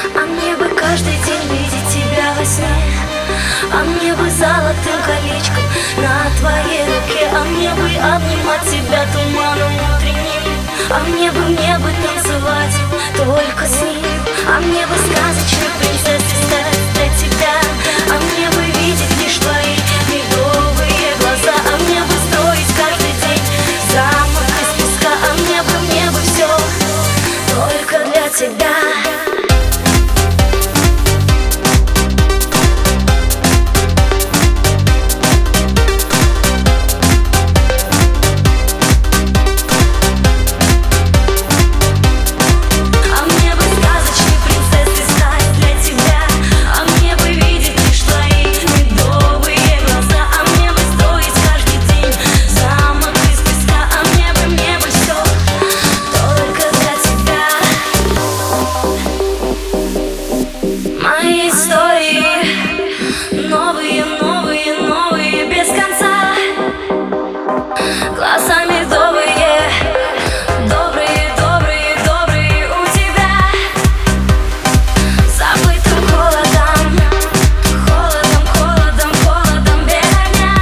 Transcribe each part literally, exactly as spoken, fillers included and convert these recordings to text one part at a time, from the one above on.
А мне бы каждый день видеть тебя во сне, а мне бы золотым колечком на твоей руке, а мне бы обнимать тебя туманом утренним, а мне бы, мне бы танцевать только с ним, а мне бы сказочной принцессой стать для тебя, а мне бы видеть лишь твои медовые глаза, а мне бы строить каждый день замок из песка, а мне бы, мне бы все только для тебя. Мои истории новые, новые, новые, без конца. Глаза медовые, добрые, добрые, добрые у тебя. Забытым холодом, холодом, холодом, холодом без огня.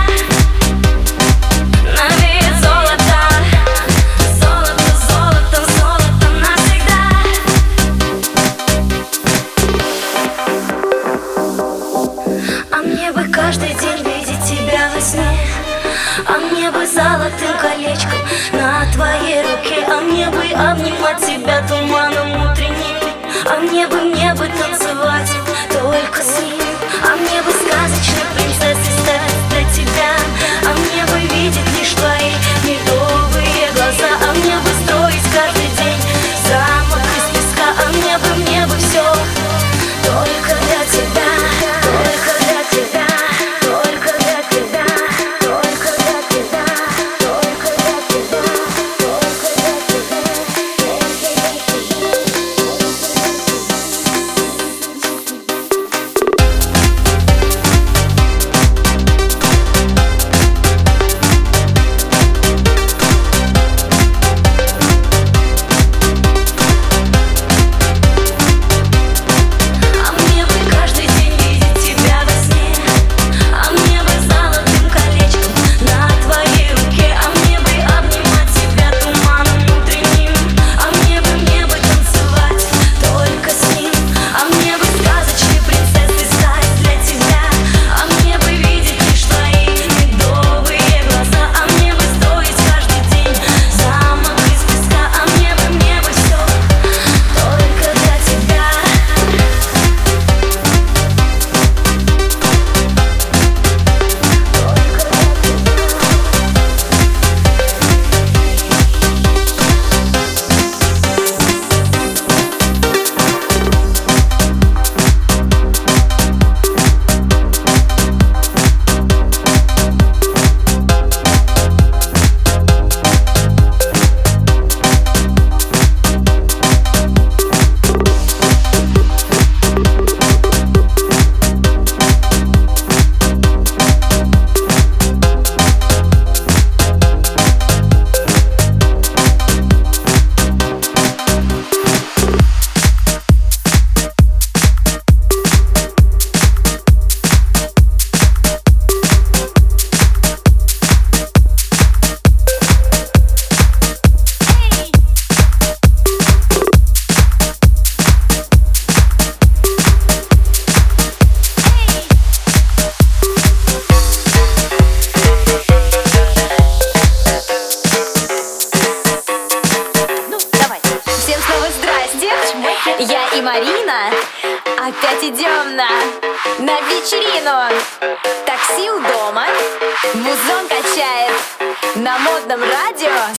Навеет золото, золото, золотом, золотом навсегда. А мне бы каждый день видеть тебя во сне, а мне бы золотым колечком на твоей руке, а мне бы обнимать тебя туманом утренним, а мне бы, мне бы танцевать только с ним, а мне бы сказочной принцессой стать для тебя, а мне бы видеть лишь твои медовые глаза, а мне бы строить каждый день замок из песка, а мне бы, мне бы все только для тебя. Я и Марина опять идем на, на вечерину. Такси у дома, музон качает на модном радио.